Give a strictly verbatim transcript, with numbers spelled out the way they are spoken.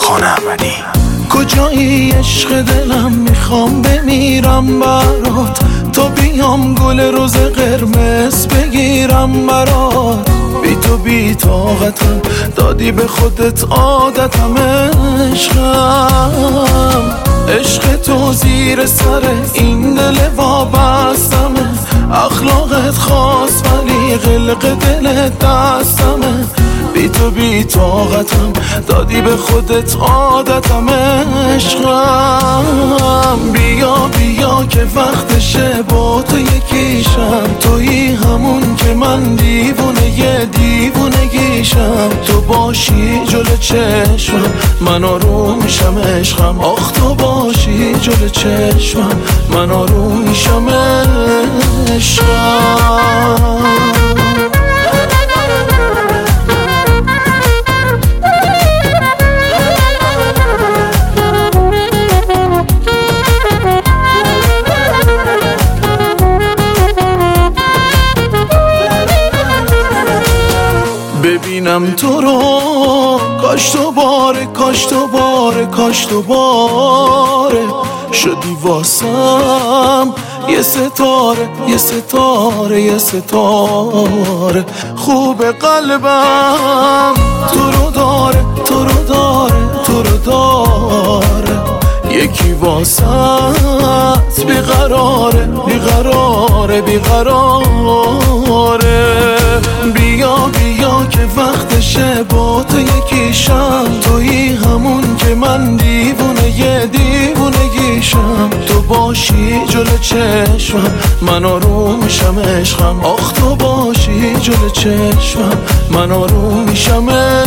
خانه‌احمدی. کجایی عشق دلم، میخوام بمیرم برات، تا بیام گل روز قرمز بگیرم برات. بی تو بی طاقتم، دادی به خودت عادتم. عشقم عشق تو زیر سر این دل وابستمه. اخلاقت خاص ولی قلق دلت دستمه. بی تو بی طاقتم، دادی به خودت عادتم. عشقم بیا بیا که وقتشه با تو یکیشم. تویی همون که من دیوونه یه دیوونگیشم. تو باشی جلو چشمم من آروم میشم. عشقم آخ تو باشی جلو چشمم من آروم میشم. عشقم ببینم تو رو، کاش تو باره کاش تو باره کاش تو باره شدی واسم یه ستاره یه ستاره یه ستاره. خوب قلبم تو رو داره تو رو داره تو رو داره. یکی واسط بیقراره بیقراره بیقراره. بیا بیا که وقتشه با تو یکیشم. تویی همون که من دیوونه یه دیوونگیشم. تو باشی جلو چشمم من آروم میشم. عشقم آخ تو باشی جلو چشمم من آروم میشم.